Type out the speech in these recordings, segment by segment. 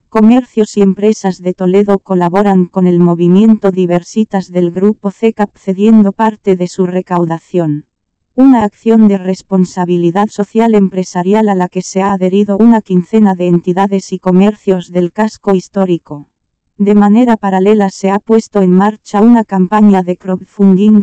Comercios y empresas de Toledo colaboran con el movimiento Diversitas del Grupo CECAP cediendo parte de su recaudación. Una acción de responsabilidad social empresarial a la que se ha adherido una quincena de entidades y comercios del casco histórico. De manera paralela se ha puesto en marcha una campaña de crowdfunding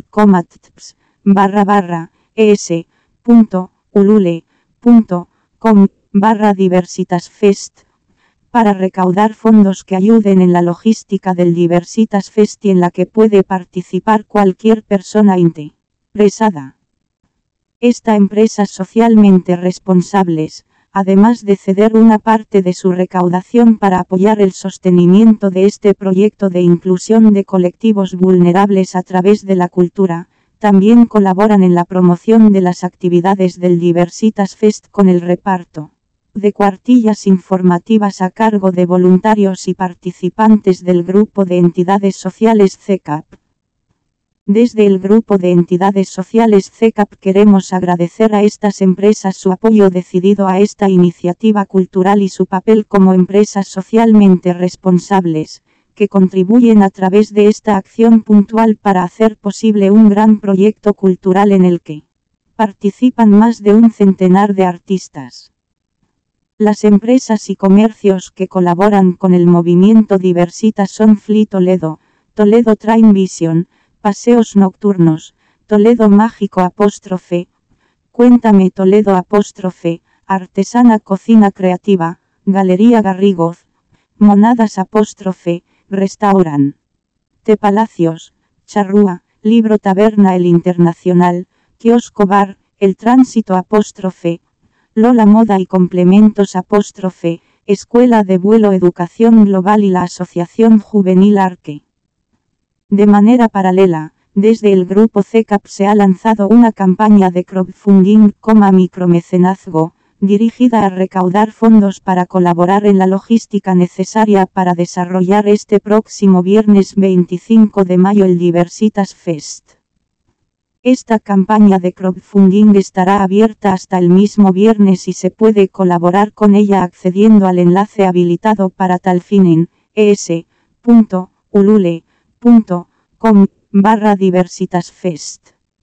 es.ulule.com/diversitasfest para recaudar fondos que ayuden en la logística del Diversitas Fest y en la que puede participar cualquier persona interesada. Esta empresas socialmente responsables, además de ceder una parte de su recaudación para apoyar el sostenimiento de este proyecto de inclusión de colectivos vulnerables a través de la cultura, también colaboran en la promoción de las actividades del Diversitas Fest con el reparto de cuartillas informativas a cargo de voluntarios y participantes del grupo de entidades sociales CECAP. Desde el grupo de entidades sociales CECAP queremos agradecer a estas empresas su apoyo decidido a esta iniciativa cultural y su papel como empresas socialmente responsables, que contribuyen a través de esta acción puntual para hacer posible un gran proyecto cultural en el que participan más de un centenar de artistas. Las empresas y comercios que colaboran con el movimiento Diversitas son Fli Toledo, Toledo Train Vision, Paseos Nocturnos, Toledo Mágico Cuéntame Toledo Artesana Cocina Creativa, Galería Garrigoz, Monadas Restaurant. Te Palacios, Charrúa, Libro Taberna El Internacional, Kiosco Bar, El Tránsito Lola Moda y Complementos Escuela de Vuelo Educación Global y la Asociación Juvenil Arque. De manera paralela, desde el grupo CECAP se ha lanzado una campaña de crowdfunding micromecenazgo, dirigida a recaudar fondos para colaborar en la logística necesaria para desarrollar este próximo viernes 25 de mayo el Diversitas Fest. Esta campaña de crowdfunding estará abierta hasta el mismo viernes y se puede colaborar con ella accediendo al enlace habilitado para tal fin en es.ulule.com/diversitasfest.